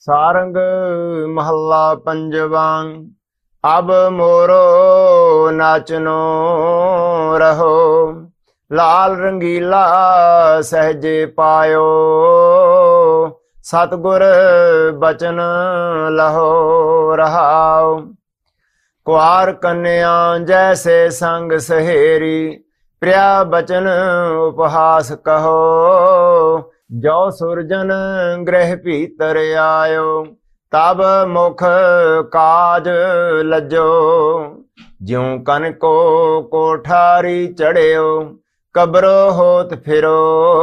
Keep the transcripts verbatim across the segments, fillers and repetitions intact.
सारंग महला पंजवा। अब मोरो नाचनो रहो, लाल रंगीला सहजे पायो। सतगुर बचन लहो रहाओ। कुआर कन्या जैसे संग सहेरी, प्रिया बचन उपहास कहो। जो सुरजन गृह भीतर आयो, तब मुख काज लजो। ज्यों कनको कोठारी चढ़ियो, कब्रो होत फिरो।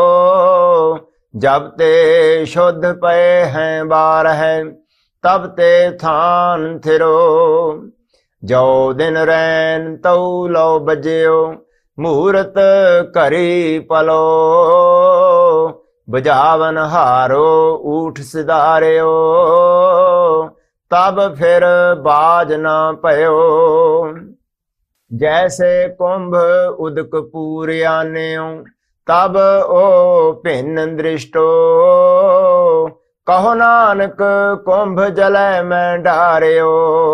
जब ते शुद्ध पए हैं बारह, तब ते थान थिरो। जो दिन रैन तऊ लो बजियो, मूरत करी पलो। बजावन हारो ऊठ सिधारियो, तब फिर बाज न पयो। जैसे कुंभ उदक पूर आन्यो, तब ओ भिन्न दृष्टो। कहो नानक कुंभ जलै में डारियो,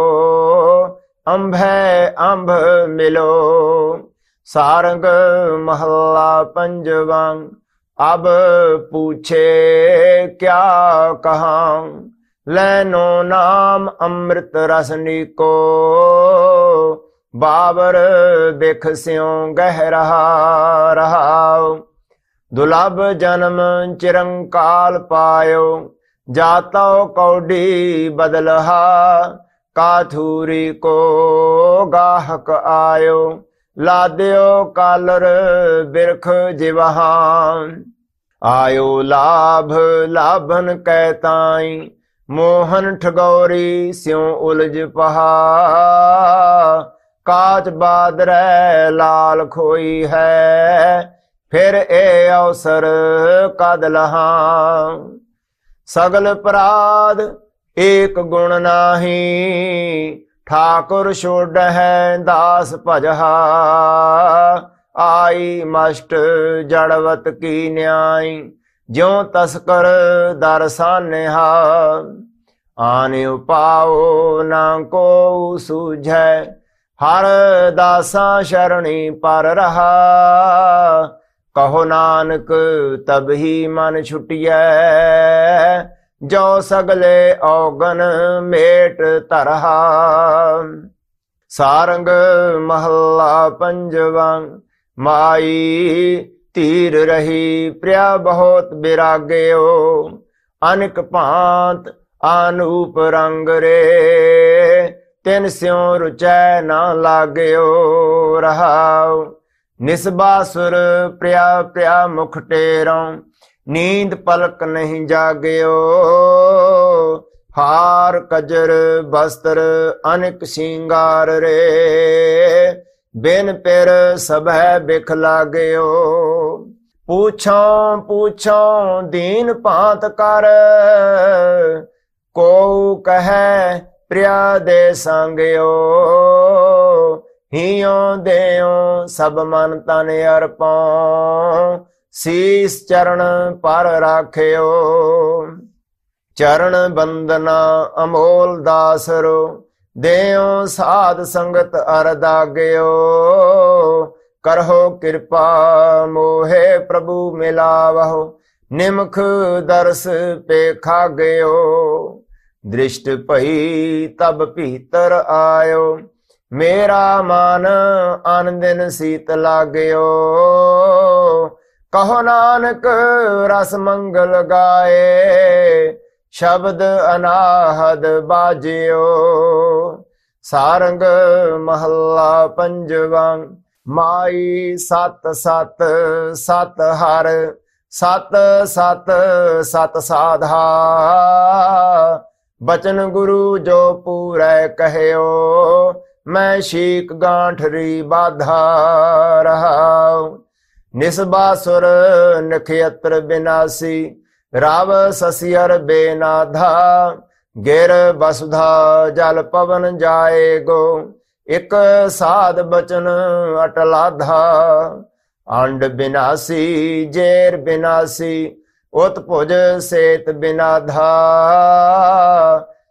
अंभै अंभ मिलो। सारंग महला पंजवा। अब पूछे क्या कहां, लैनो नाम अमृत रसनी को। बाबर बिख स्यों गह रहा रहाओ। दुलभ जन्म चिरंकाल पायो, जातो कौडी बदलहा। काथूरी को गाहक आयो, लाद्यो कालर बिरख जिवहां। आयो लाभ लाभन कहताई, मोहन ठगौरी स्यों उलझ पहा। काच बादरै लाल खोई है, फिर ए अवसर कद लहा। सगल अपराध एक गुण नाही, ठाकुर छोड़ है दास भजहा। आई मष्ट जड़वत की न्याय, ज्यों तस्कर दरसानेहा। आने पाओ ना को सूझै, हर दासा शरणी पर रहा। कहो नानक तब ही मन छुटियै, जो सगले औगन मेट तरहा। सारंग महला पंजवा। माई तीर रही प्रिया बहुत बिराग्यो। अनेक भांत अनूप रंग रे, तिन स्यों रुचै न लाग्यो रहाओ। निस्बासुर प्रिया प्रिया मुख टेरों, नींद पलक नहीं जाग्यो। हार कजर बस्त्र अनेक सिंगार रे, बिन पिर सभै बिख लाग्यो। पूछो पूछो दीन भांत कर, को कहे प्रिया दे संग्यो। हियों देओ सब मन तन अर्पों, शीस चरण पर राख्यो। चरण बंदना अमोल दासरो, देओ साध संगत अरदाग्यो। करहो कृपा मोहे प्रभु मिलावहो, निमख दर्श पे खाग्यो। दृष्ट पई तब भीतर आयो, मेरा मन आन दिन सीत लाग्यो। कहो नानक रस मंगल गाए, शब्द अनाहद बाजियो। सारंग महला पंजवा। माई सत सत सत हर, सत सत सत साधा। बचन गुरु जो पूरै कहयो, मैं शीक गांठरी बाधा रहाओ। निस्बासुर नक्षत्र विनाशी, राव ससियर बेनाधा। गिर वसुधा जल पवन जाएगो, एक साध बचन अटलाधा। अंड विनाशी जेर विनाशी, उत्पुज सेत बिनाधा।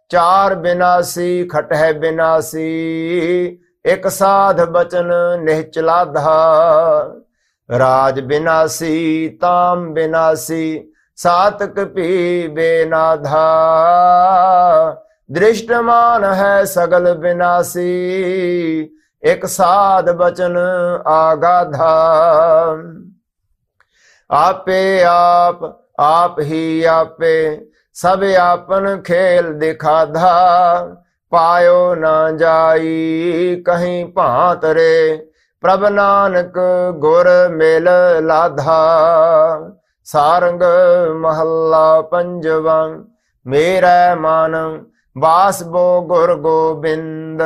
ਚਾਰ ਬਿਨਾਸੀ ਖਟਹਿ ਬਿਨਾਸੀ, ਇਕ ਸਾਧ ਬਚਨ ਨਿਹਚਲਾ ਧਾਰ। ਰਾਜ ਬਿਨਾਸੀ ਤਾਮ ਬਿਨਾਸੀ, ਸਾਤਕ ਭੀ ਬੇਨਾਧਾ। ਦ੍ਰਿਸ਼ਟਮਾਨ ਹੈ ਸਗਲ ਬਿਨਾਸੀ, ਇਕ ਸਾਧ ਬਚਨ ਆਗਾਧਾ। ਆਪੇ ਆਪ ਆਪ ਹੀ ਆਪੇ, ਸਭ ਆਪਨ ਖੇਲ ਦਿਖਾਧਾ। ਪਾਇਓ ਨਾ ਜਾਈ ਕਹੀਂ ਭਾਂਤ ਰੇ, ਪ੍ਰਭ ਨਾਨਕ ਗੁਰ ਮਿਲ ਲਾਧਾ। ਸਾਰੰਗ ਮਹੱਲਾ ਪੰਜਵਾਂ। ਮੇਰਾ ਮਨ ਬਾਸਬੋ ਗੁਰ ਗੋਬਿੰਦ,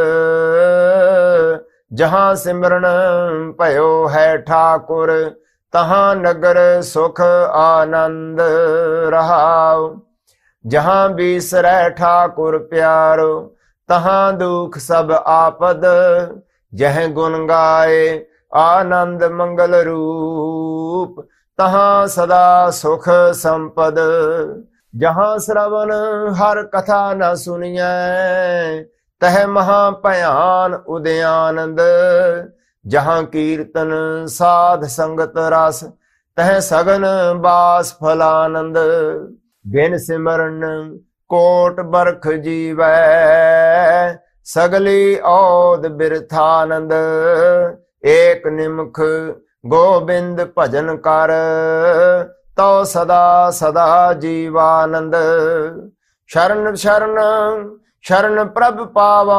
ਜਹਾਂ ਸਿਮਰਨ ਭਇਓ ਹੈ ਠਾਕੁਰ। ਤਹਾਂ ਨਗਰ ਸੁਖ ਆਨੰਦ ਰਹਾਉ। ਜਹਾਂ ਬਿਸਰੈ ਠਾਕੁਰ ਪਿਆਰੋ, ਤਹਾਂ ਦੁਖ ਸਭ ਆਪਦ। ਜਹ ਗੁਣ ਗਾਏ ਆਨੰਦ ਮੰਗਲ ਰੂਪ, ਤਹਾਂ ਸਦਾ ਸੁਖ ਸੰਪਦ। ਜਹਾਂ ਸ਼ਰਵਨ ਹਰ ਕਥਾ ਨ ਸੁਣੀਐ, ਤਹ ਮਹਾ ਭਿਆਨ ਉਦਿਆਨੰਦ। ਜਹਾਂ ਕੀਰਤਨ ਸਾਧ ਸੰਗਤ ਰਸ, ਤਹ ਸਗਨ ਬਾਸ ਫਲਾਨੰਦ। ਬਿਨ ਸਿਮਰਨ ਕੋਟ ਬਰਖ ਜੀਵੈ, ਸਗਲੀ ਔਦ ਬਿਰਥਾਨੰਦ। ਏਕ ਨਿਮਖ ਗੋਬਿੰਦ ਭਜਨ ਕਰ, ਤਉ ਸਦਾ ਸਦਾ ਜੀਵਾਨੰਦ। ਸ਼ਰਨ ਸ਼ਰਨ ਸ਼ਰਨ ਪ੍ਰਭ ਪਾਵਾਂ,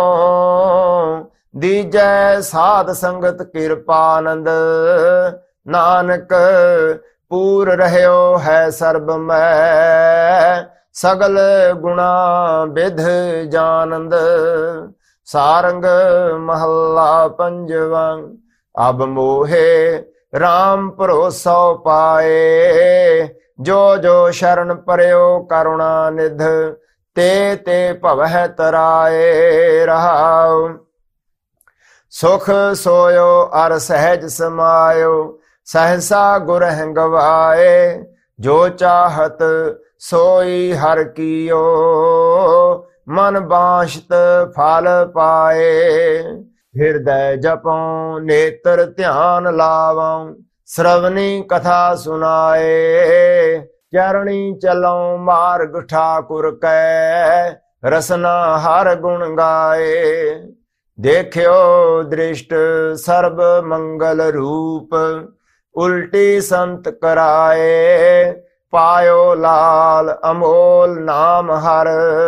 ਦੀਜੈ ਸਾਧ ਸੰਗਤ ਕਿਰਪਾਨੰਦ। ਨਾਨਕ ਪੂਰ ਰਹਿਓ ਹੈ ਸਰਬ ਮੈਂ, ਸਗਲ ਗੁਣਾ ਵਿਧ ਜਾਨੰਦ। ਸਾਰੰਗ ਮਹੱਲਾ ਪੰਜਵਾਂ। ਅਬ ਮੋਹੇ ਰਾਮ ਭਰੋਸਾ ਪਾਏ, ਜੋ ਜੋ ਸ਼ਰਨ ਪਰਿਓ ਕਰੁਣਾ ਨਿਧ। ਤੇ ਤੇ ਭਵਹਿ ਤਰਾਏ ਰਹਾਉ। ਸੁਖ ਸੋਇਓ ਅਰ ਸਹਿਜ ਸਮਾਇਓ, ਸਹਸਾ ਗੁਰ ਗਵਾਏ। ਜੋ ਚਾਹਤ ਸੋਈ ਹਰ ਕੀਓ, ਮਨ ਬਾਸ਼ਤ ਫਲ ਪਾਏ। ਹਿਰਦੈ ਜਪਉ ਨੇਤਰ ਧਿਆਨ ਲਾਵਉ, ਸ਼ਰਵਨੀ ਕਥਾ ਸੁਨਾਏ। ਚਰਣੀ ਚਲਉ ਮਾਰਗ ਠਾਕੁਰ ਕੈ, ਰਸਨਾ ਹਰ ਗੁਣ ਗਾਏ। ਦੇਖਿਓ ਦ੍ਰਿਸ਼ਟ ਸਰਬ ਮੰਗਲ ਰੂਪ, ਉਲਟੀ ਸੰਤ ਕਰਾਏ। ਪਾਇਓ ਲਾਲ ਅਮੋਲ ਨਾਮ ਹਰ,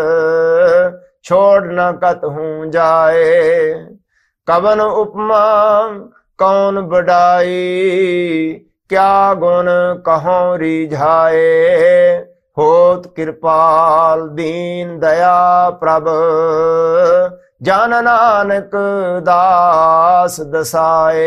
ਛੋੜ ਨ ਕਤਹੂ ਜਾਏ। ਕਵਨ ਉਪਮਾ ਕੌਣ ਬੜਾਈ, ਕਿਆ ਗੁਣ ਕਹਉ ਰੀਝਾਏ। ਹੋਤ ਕਿਰਪਾਲ ਦੀਨ ਦਇਆ ਪ੍ਰਭ, ਜਨ ਨਾਨਕ ਦਾਸ ਦਸਾਏ।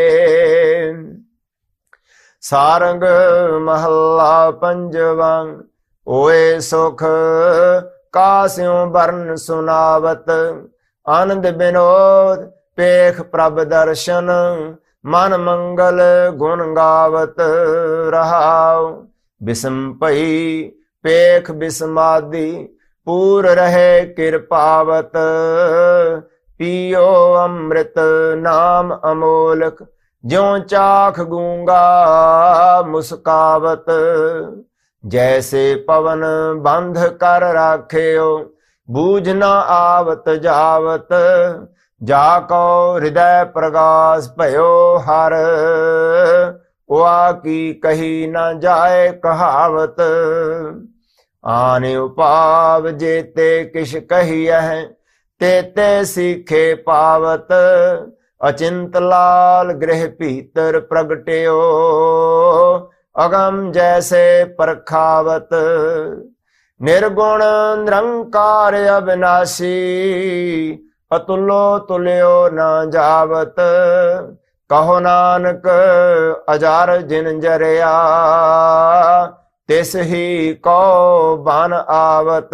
ਸਾਰੰਗ ਮਹੱਲਾ ਪੰਜਵਾਂ। ਓਏ ਸੁਖ ਕਾਸਿਉ ਬਰਨ ਸੁਨਾਵਤ, ਆਨੰਦ ਬਿਨੋਦ ਪੇਖ ਪ੍ਰਭ ਦਰਸ਼ਨ। ਮਨ ਮੰਗਲ ਗੁਣ ਗਾਵਤ ਰਹਾਉ। ਬਿਸਮ ਭਈ ਪੇਖ ਬਿਸਮਾਦੀ, ਪੂਰ ਰਹੇ ਕਿਰਪਾਵਤ। ਪੀਓ ਅੰਮ੍ਰਿਤ ਨਾਮ ਅਮੋਲਕ, ਜਿਉ ਚਾਖ ਗੂੰਗਾ ਮੁਸਕਾਵਤ। ਜੈਸੇ ਪਵਨ ਬੰਧ ਕਰ ਰਾਖਿਓ, ਬੂਝ ਨ ਆਵਤ ਜਾਵਤ। ਜਾ ਕੋ ਹਿਰਦੈ ਪ੍ਰਗਾਸ ਭਇਓ ਹਰ, ਉਆ ਕੀ ਕਹੀ ਨ ਜਾਏ ਕਹਾਵਤ। ਆਨ ਉਪਾਵ ਜੇਤੇ ਕਿਛ ਕਹੀਐ, ਤੇ ਤੇ ਸਿੱਖੇ ਪਾਵਤ। ਅਚਿੰਤ ਲਾਲ ਗ੍ਰਹਿ ਭੀਤਰ ਪ੍ਰਗਟਿਓ, ਅਗਮ ਜੈਸੇ ਪਰਖਾਵਤ। ਨਿਰਗੁਣ ਨਿਰੰਕਾਰ ਅਬਿਨਾਸੀ, ਅਤੁਲੋ ਤੁਲਿਓ ਨ ਜਾਵਤ। ਕਹੋ ਨਾਨਕ ਅਜਰ ਜਿਨ ਜਰਿਆ, ਤਿਸ ਹੀ ਕੋ ਬਨ ਆਵਤ।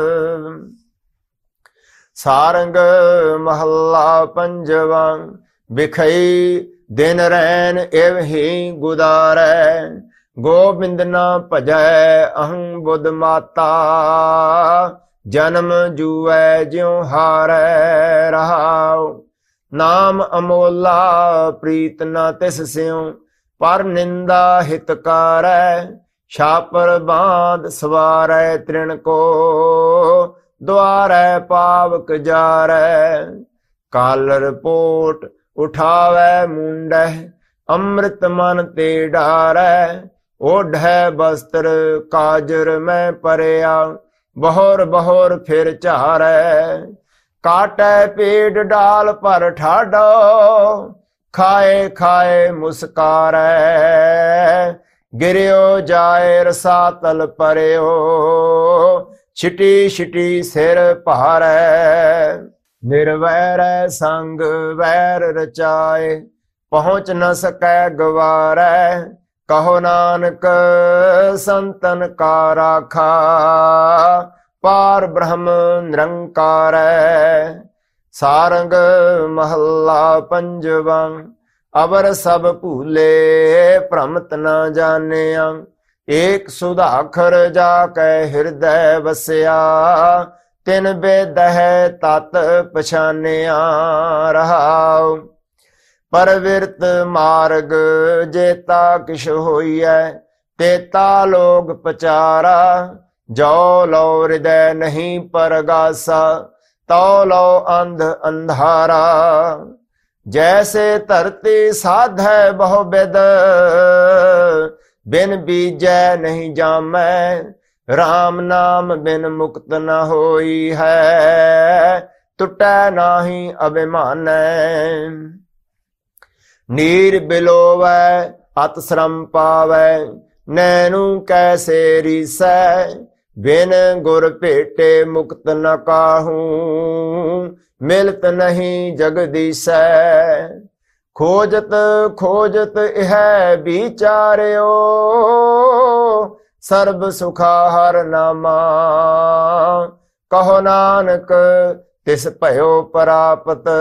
ਸਾਰੰਗ ਮਹੱਲਾ ਪੰਜਵਾਂ। ਬਿਖਈ ਦਿਨ ਰੈਨ ਇਵ ਹੀ ਗੁਦਾਰੈ, ਗੋਬਿੰਦ ਨ ਭਜੈ ਅਹੰ ਬੁੱਧ ਮਾਤਾ। ਜਨਮ ਜੂਐ ਜਿਉ ਹਾਰੈ ਰਹਾਉ। ਨਾਮ ਅਮੋਲਾ ਪ੍ਰੀਤ ਨਾ ਤਿਸ ਸਿਉ, ਪਰ ਨਿੰਦਾ ਹਿਤਕਾਰੈ। ਛਾਪਰ ਬਾਂਧ ਸਵਾਰੈ ਤ੍ਰਿਣ ਕੋ, ਦੁਆਰੈ ਪਾਵਕ ਜਾਰੈ। ਕਾਲਰ ਪੋਟ ਉਠਾਵੈ ਮੁੰਡਹਿ, ਅੰਮ੍ਰਿਤ ਮਨ ਤੇ ਡਾਰੈ। ਓਢੈ ਬਸਤਰ ਕਾਜਰ ਮੈਂ ਪਰਿਆ, ਬਹੁਰ ਬਹੁਰ ਫਿਰ ਝਾਰੈ। ਕਾਟੈ ਪੇੜ ਡਾਲ ਪਰ ਠਾਡੋ, ਖਾਏ ਖਾਏ ਮੁਸਕਾਰੈ। ਗਿਰਿਓ ਜਾਏ ਰਸਾਤਲ ਪਰਿਓ, ਛਿਟੀ ਛਿਟੀ ਸਿਰ ਭਾਰੈ। ਨਿਰਵੈਰੈ ਸੰਗ ਵੈਰ ਰਚਾਏ, ਪਹੁੰਚ ਨ ਸਕੈ ਗਵਾਰੈ। ਕਹੋ ਨਾਨਕ ਸੰਤਨ ਕਾ ਰਾਖਾ, ਪਾਰ ਬ੍ਰਹਮ ਨਿਰੰਕਾਰੈ। ਸਾਰੰਗ ਮਹੱਲਾ ਪੰਜਵਾ। ਅਵਰ ਸਭ ਭੂਲੇ ਭ੍ਰਮਤ ਨ ਜਾਣਿਆ, ਏਕ ਸੁਧਾਖਰ ਜਾ ਕੈ ਹਿਰਦੈ ਵਸਿਆ। ਤਿਨ ਬੇਦਹਿ ਤਤ ਪਛਾਨਿਆ ਰਹਾਉ। ਪਰਵਿਰਤ ਮਾਰਗ ਜੇਤਾ ਕਿਛ ਹੋਈਐ, ਤੇਤਾ ਲੋਗ ਪਚਾਰਾ। ਜੋ ਲੋ ਹਿਰਦੈ ਨਹੀਂ ਪਰਗਾਸਾ, ਤੋ ਲੋ ਅੰਧ ਅੰਧਾਰਾ। ਜੈਸੇ ਧਰਤੀ ਸਾਧੈ ਬਹੁ ਬਿਦ, ਬਿਨ ਬੀਜੈ ਨਹੀਂ ਜਾਮੈ। ਰਾਮ ਨਾਮ ਬਿਨ ਮੁਕਤ ਨ ਹੋਈ ਹੈ, ਟੁੱਟੈ ਨਾਹੀ ਅਭਿਮਾਨੈ। ਨੀਰ ਬਿਲੋਵੈ ਅਤ ਸ਼ਰਮ ਪਾਵੈ, ਨੈਣੂ ਕੈਸੇ ਰੀਸੈ। ਬਿਨ ਗੁਰ ਭੇਟੇ ਮੁਕਤ ਨ ਕਾਹੂ, ਮਿਲਤ ਨਹੀਂ ਜਗਦੀਸੈ। ਖੋਜਤ ਖੋਜਤ ਇਹ ਵਿਚਾਰਿਓ, ਸਰਬ ਸੁਖਾ ਹਰ ਨਾਮਾ। ਕਹੋ ਨਾਨਕ ਤਿਸ ਭਇਓ ਪ੍ਰਾਪਤ,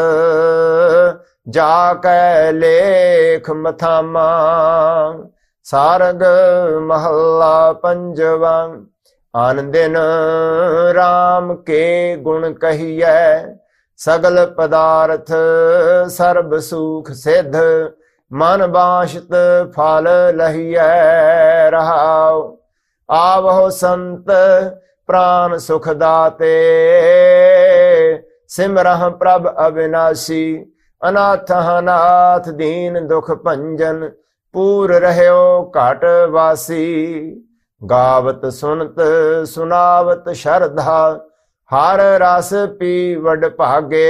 ਜਾ ਕੈ ਲੇਖ ਮਥਾਮਾ। ਸਾਰੰਗ ਮਹੱਲਾ ਪੰਜਵਾ। ਆਨ ਦਿਨ ਰਾਮ ਕੇ ਗੁਣ ਕਹੀਐ, ਸਗਲ ਪਦਾਰਥ ਸਰਬ ਸੁਖ ਸਿਧ। ਮਨ ਬਾਸ਼ਤ ਫਲ ਲਹੀਐ ਰਹਾਉ। ਆਵਹੁ ਸੰਤ ਪ੍ਰਾਨ ਸੁਖ ਦਾਤੇ, ਸਿਮਰਹੁ ਪ੍ਰਭ ਅਵਿਨਾਸੀ। ਅਨਾਥ ਅਨਾਥ ਦੀਨ ਦੁਖ ਭੰਜਨ, ਪੂਰ ਰਹਿਓ ਘਟ ਵਾਸੀ। ਗਾਵਤ ਸੁਨਤ ਸੁਨਾਵਤ ਸ਼ਰਧਾ, ਹਰ ਰਸ ਪੀ ਵਡ ਭਾਗੇ।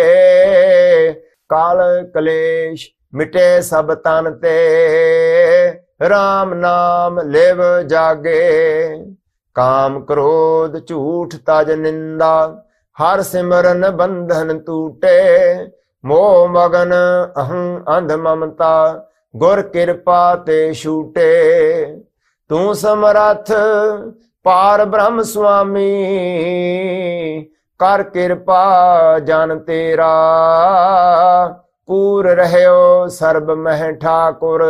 ਕਾਲ ਕਲੇਸ਼ ਮਿਟੇ ਸਭ ਤਨ ਤੇ, ਰਾਮ ਨਾਮ ਲਿਵ ਜਾਗੇ। ਕਾਮ ਕ੍ਰੋਧ ਝੂਠ ਤਜ ਨਿੰਦਾ, ਹਰ ਸਿਮਰਨ ਬੰਧਨ ਟੂਟੇ। ਮੋਹ ਮਗਨ ਅਹੰ ਅੰਧ ਮਮਤਾ, ਗੁਰ ਕਿਰਪਾ ਤੇ ਛੂਟੇ। ਤੂੰ ਸਮਰੱਥ ਪਾਰ ਬ੍ਰਹਮ ਸੁਆਮੀ, ਕਰ ਕਿਰਪਾ ਜਨ ਤੇਰਾ। ਪੂਰ ਰਹਿਓ ਸਰਬ ਮਹਿ ਠਾਕੁਰ,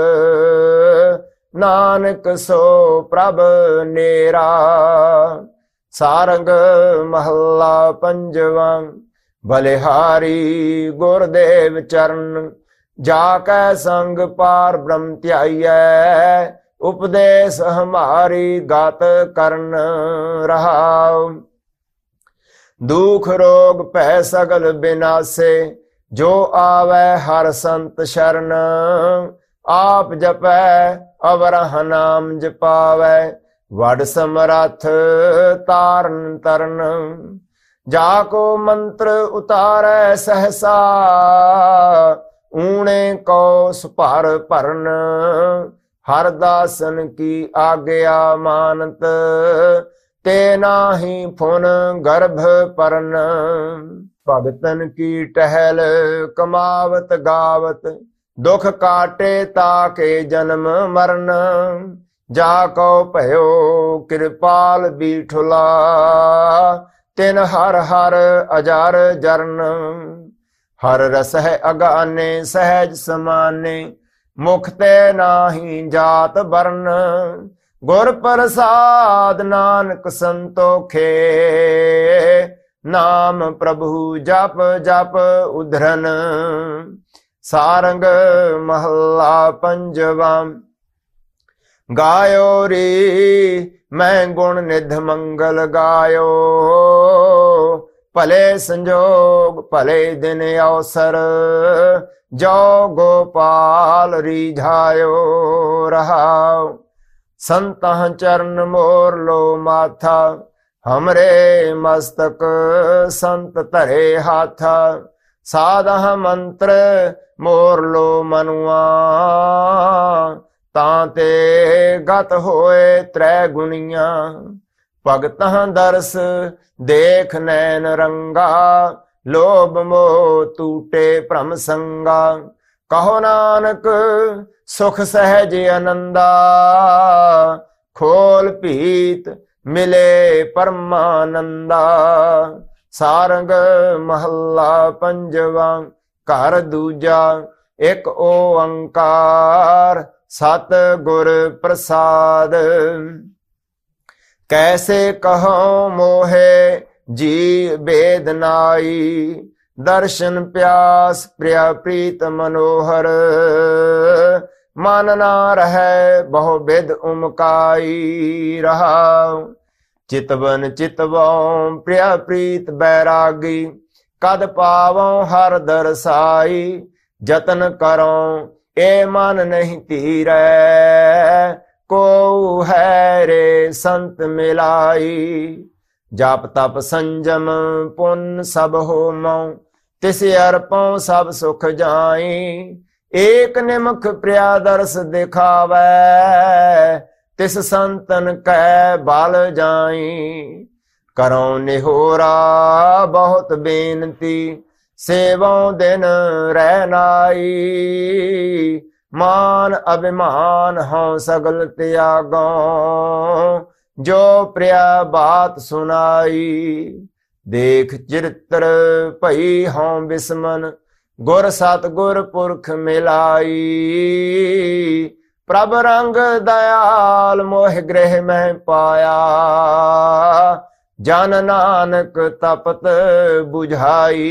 ਨਾਨਕ ਸੋ ਪ੍ਰਭ ਨੇਰਾ। ਸਾਰੰਗ ਮਹੱਲਾ ਪੰਜਵਾ। ਬਲਿਹਾਰੀ ਗੁਰਦੇਵ ਚਰਨ, ਜਾ ਕੈ ਸੰਗ ਪਾਰ ਬ੍ਰਹਮ ਧਿਆਈਐ। ਉਪਦੇਸ਼ ਹਮਾਰੀ ਗਤ ਕਰਨ ਰਹਾਉ। ਦੁਖ ਰੋਗ ਭੈ ਸਗਲ ਬਿਨਾਸੇ, ਜੋ ਆਵੈ ਹਰ ਸੰਤ ਸ਼ਰਨ। ਆਪ ਜਪੈ ਅਵਰਹ ਨਾਮ ਜਪਾਵੈ, ਵਡ ਸਮਰੱਥ ਤਾਰਨ ਤਰਨ। ਜਾ ਕੋ ਮੰਤਰ ਉਤਾਰੈ ਸਹਸਾ, ਊਣੇ ਕੋ ਸੁਭਰ ਭਰਨ। ਹਰ ਦਾਸਨ ਕੀ ਆਗਿਆ ਮਾਨਤ, ਤੇ ਨਾਹੀ ਫੁਨ ਗਰਭ ਪਰਨ। ਭਗਤਨ ਕੀ ਟਹਿਲ ਕਮਾਵਤ ਗਾਵਤ, ਦੁਖ ਕਾਟੇ ਤਾਕੇ ਜਨਮ ਮਰਨ। ਜਾ ਕੋ ਭਇਓ ਕਿਰਪਾਲ ਬੀਠੁਲਾ, ਤਿਨ ਹਰ ਹਰ ਅਜਰ ਜਰਨ। ਹਰ ਰਸ ਹੈ ਅਗਾਨੇ ਸਹਿਜ ਸਮਾਨੇ, ਮੁਖ ਤੇ ਨਾਹੀ ਜਾਤ ਬਰਨ। ਗੁਰ ਪ੍ਰਸਾਦ ਨਾਨਕ ਸੰਤੋਖੇ, नाम प्रभु जप जप उधरन। सारंग महला पंजवा। गायो रे मैं गुण निध मंगल गायो, भले संजोग भले दिन अवसर, जो गोपाल रिझायो रहाओ। संतह चरण मोर लो माथा, हमरे मस्तक संत धरे हाथा। साधह मंत्र मोर लो मनुआ, तांते गत होए त्रै गुणिया। भगतह दर्श देख नैन रंगा, लोभ मोह टूटे भ्रम संगा। कहो नानक सुख सहज आनंदा, खोल पीत मिले परमानंदा। सारंग महला पंजवा। घर दूजा। एक ओंकार सत गुर प्रसाद। कैसे कहो मोहे जी बेद नाई, दर्शन प्यास प्रिय प्रीत मनोहर। मन ना रहे बहु विध उमकाई रहाओ। चितवन चितवों प्रिय प्रीत बैरागी, कद पावों हर दरसाई। जतन करो ए मन नहीं तीरै, को है रे संत मिलाई। जाप तप संजम पुन सब होमो, तिस अर्पों सब सुख जाई। एक निमख प्रिया दर्श दिखावै, तिस संतन कै बाल जाई। करो निहोरा बहुत बेनती, सेवों दिन रहनाई। मान अभिमान हों सगल त्यागों, जो प्रिया बात सुनाई। देख चरित्र भई हों बिस्मन, गुर सतगुर पुरख मिलाई। प्रभ रंग दयाल मोह गृह में पाया, जन नानक तपत बुझाई।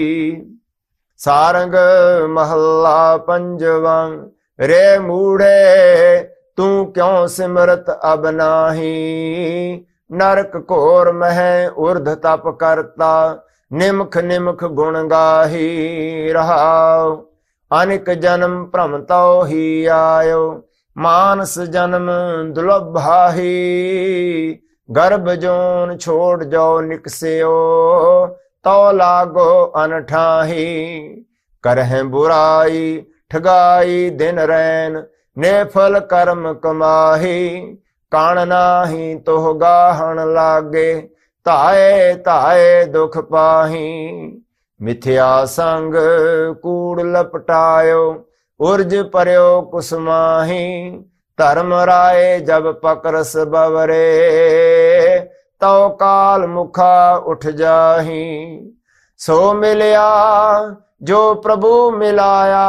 सारंग महला पंजवा। रे मूढ़े तू क्यों सिमरत अब नाही, नरक घोर मह उर्ध तप करता। निमख निमख गुण गाही रहाओ। अनेक जन्म भ्रम तो ही आयो, मानस जन्म दुर्लभ भाही। गर्भ जोन छोड़ जाओ निकस्यो, तो लागो अनठाही। करह बुराई ठगाई दिन रैन, नेफल कर्म कमाही। कान नाही तोह गाहन लागे, ताए ताए दुख पाही। मिथ्या संग कूड़ लपटायो, उर्ज पर्यो कुसमाही। धर्म राय जब पकरस बवरे, तो काल मुखा उठ जाही। सो मिलया जो प्रभु मिलाया,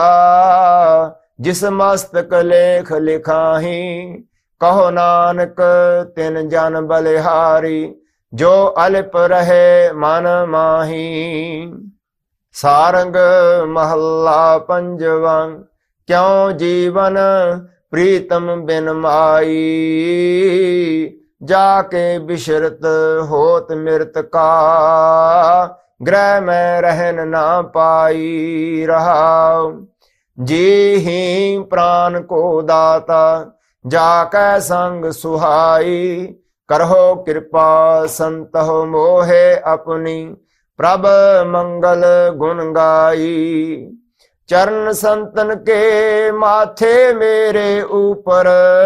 जिस मस्तक लेख लिखाही। कहो नानक तिन जन बलिहारी, जो अल्प रहे मन माही। सारंग महला पंजवा। क्यों जीवन प्रीतम बिन माई, जाके बिशरत होत मृत का। ग्रह में रहन ना पाई रहाओ। जी ही प्राण को दाता, जाके संग सुहाई। करहो कृपा संत हो मोहे अपनी, प्रभ मंगल गुण गाई। चरण संतन के माथे मेरे ऊपर,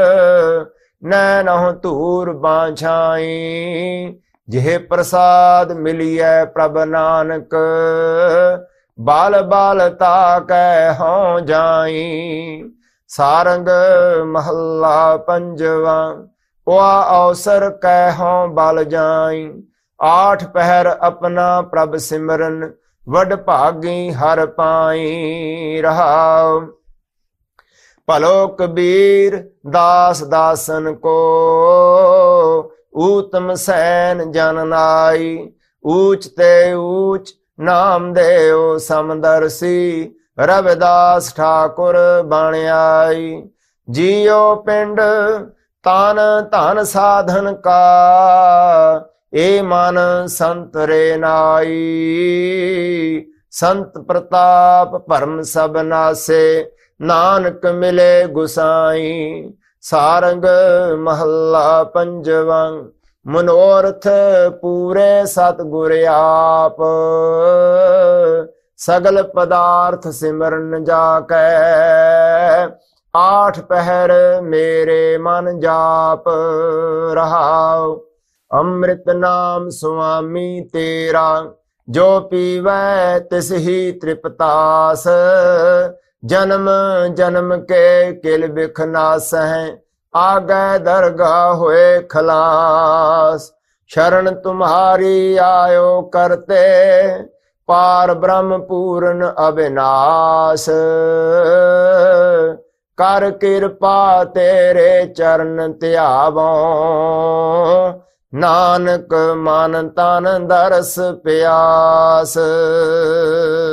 नैनों तूर बाछाई। जिह प्रसाद मिलिए प्रभ नानक, बाल बाल ताकै हों जाई। सारंग महला पंजवा। ओआ अवसर कहों बल जाई। आठ पहर अपना प्रभ सिमरन, वड भागी हर पाई रहाओ। भलो कबीर दास दासन को, ऊतम सैन जन नाई। ਊਚ ਤੇ ਊਚ ਨਾਮਦੇਵ ਸਮਦਰਸੀ, ਰਵਿਦਾਸ ਠਾਕੁਰ ਬਣ ਆਈ। ਜੀਉ ਪਿੰਡ ਤਨ ਧਨ ਸਾਧਨ ਕਾ, ਏ ਮਨ ਸੰਤ ਰੇ ਨਾਈ। ਸੰਤ ਪ੍ਰਤਾਪ ਭਰਮ ਸਭ ਨਾਸੇ, ਨਾਨਕ ਮਿਲੇ ਗੁਸਾਈ। ਸਾਰੰਗ ਮਹੱਲਾ ਪੰਜਵਾਂ। ਮਨੋਰਥ ਪੂਰੇ ਸਤਿਗੁਰ ਆਪ, ਸਗਲ ਪਦਾਰਥ ਸਿਮਰਨ ਜਾ ਕੈ। ਆਠ ਪਹਿਰ ਮੇਰੇ ਮਨ ਜਾਪ ਰਹਾਉ, ਅੰਮ੍ਰਿਤ ਨਾਮ ਸੁਆਮੀ ਤੇਰਾ। ਜੋ ਪੀਵੈ ਤਿਸ ਹੀ ਤ੍ਰਿਪਤਾਸ, ਜਨਮ ਜਨਮ ਕੇ ਕਿਲ ਬਿਖ ਨਾਸਹਿ। ਆਗੈ ਦਰਗਾਹ ਹੋਏ ਖਲਾਸ, ਸ਼ਰਨ ਤੁਮਹਾਰੀ ਆਇਓ ਕਰਤੇ। ਪਾਰ ਬ੍ਰਹਮ ਪੂਰਨ ਅਬਿਨਾਸ਼, ਕਰ ਕਿਰਪਾ ਤੇਰੇ ਚਰਨ ਧਿਆਵੋ। ਨਾਨਕ ਮਨ ਤਨ ਦਰਸ ਪਿਆਸ।